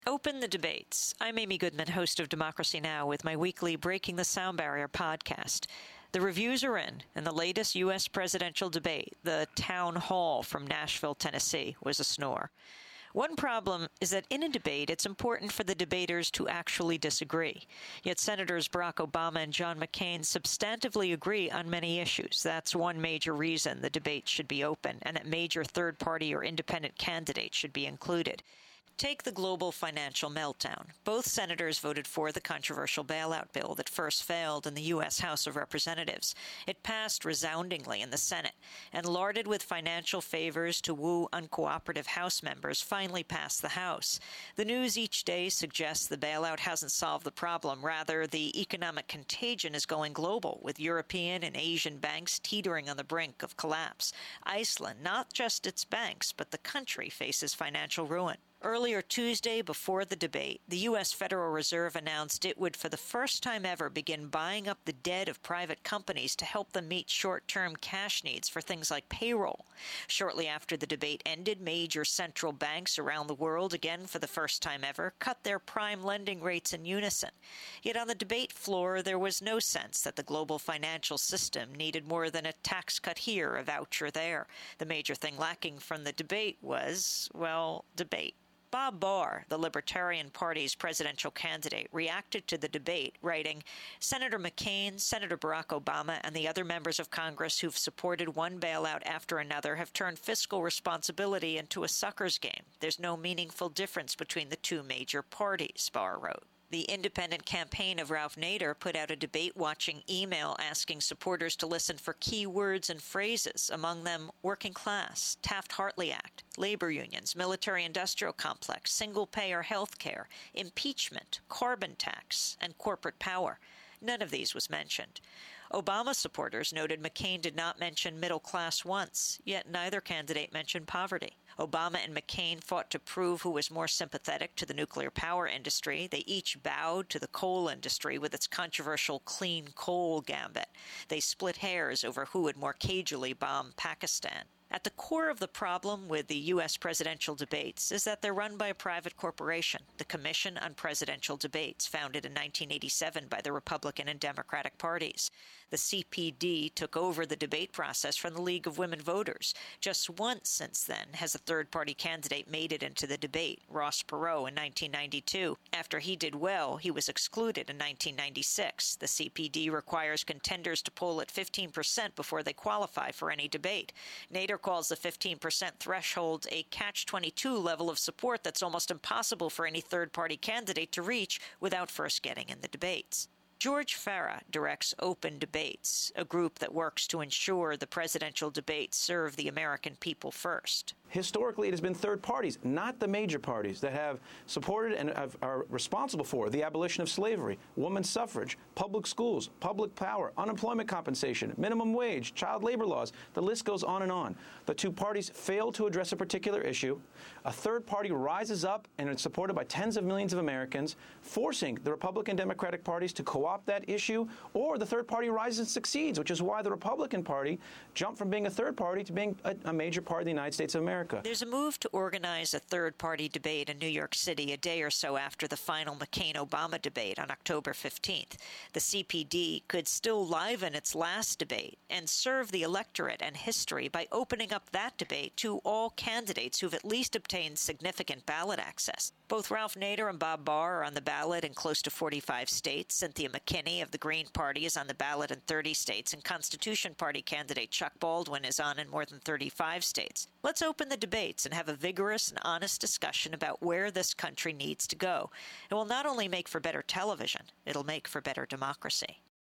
Open the debates. I'm Amy Goodman, host of Democracy Now! With my weekly Breaking the Sound Barrier podcast. The reviews are in, and the latest U.S. presidential debate, the town hall from Nashville, Tennessee, was a snore. One problem is that in a debate, it's important for the debaters to actually disagree. Yet Senators Barack Obama and John McCain substantively agree on many issues. That's one major reason the debate should be open, and that major third-party or independent candidates should be included. Take the global financial meltdown. Both senators voted for the controversial bailout bill that first failed in the U.S. House of Representatives. It passed resoundingly in the Senate, and larded with financial favors to woo uncooperative House members, finally passed the House. The news each day suggests the bailout hasn't solved the problem. Rather, the economic contagion is going global, with European and Asian banks teetering on the brink of collapse. Iceland, not just its banks, but the country, faces financial ruin. Earlier Tuesday, before the debate, the U.S. Federal Reserve announced it would, for the first time ever, begin buying up the debt of private companies to help them meet short-term cash needs for things like payroll. Shortly after the debate ended, major central banks around the world, again for the first time ever, cut their prime lending rates in unison. Yet on the debate floor, there was no sense that the global financial system needed more than a tax cut here, a voucher there. The major thing lacking from the debate was, well, debate. Bob Barr, the Libertarian Party's presidential candidate, reacted to the debate, writing, "Senator McCain, Senator Barack Obama, and the other members of Congress who've supported one bailout after another have turned fiscal responsibility into a suckers game. There's no meaningful difference between the two major parties," Barr wrote. The independent campaign of Ralph Nader put out a debate-watching email asking supporters to listen for key words and phrases, among them working class, Taft-Hartley Act, labor unions, military-industrial complex, single-payer health care, impeachment, carbon tax, and corporate power. None of these was mentioned. Obama supporters noted McCain did not mention middle class once, yet neither candidate mentioned poverty. Obama and McCain fought to prove who was more sympathetic to the nuclear power industry. They each bowed to the coal industry with its controversial clean coal gambit. They split hairs over who would more cagily bomb Pakistan. At the core of the problem with the U.S. presidential debates is that they're run by a private corporation, the Commission on Presidential Debates, founded in 1987 by the Republican and Democratic parties. The CPD took over the debate process from the League of Women Voters. Just once since then has a third-party candidate made it into the debate, Ross Perot in 1992. After he did well, he was excluded in 1996. The CPD requires contenders to poll at 15% before they qualify for any debate. Nader calls the 15% threshold a catch-22 level of support that's almost impossible for any third-party candidate to reach without first getting in the debates. George Farah directs Open Debates, a group that works to ensure the presidential debates serve the American people first. Historically, it has been third parties, not the major parties, that have supported and are responsible for the abolition of slavery, women's suffrage, public schools, public power, unemployment compensation, minimum wage, child labor laws. The list goes on and on. The two parties fail to address a particular issue. A third party rises up and is supported by tens of millions of Americans, forcing the Republican Democratic parties to co-opt that issue, or the third party rises and succeeds, which is why the Republican Party jumped from being a third party to being a major party of the United States of America. There's a move to organize a third-party debate in New York City a day or so after the final McCain-Obama debate on October 15th. The CPD could still liven its last debate and serve the electorate and history by opening up that debate to all candidates who've at least obtained significant ballot access. Both Ralph Nader and Bob Barr are on the ballot in close to 45 states. Cynthia McKinney of the Green Party is on the ballot in 30 states, and Constitution Party candidate Chuck Baldwin is on in more than 35 states. Let's open the debates and have a vigorous and honest discussion about where this country needs to go. It will not only make for better television, it'll make for better democracy.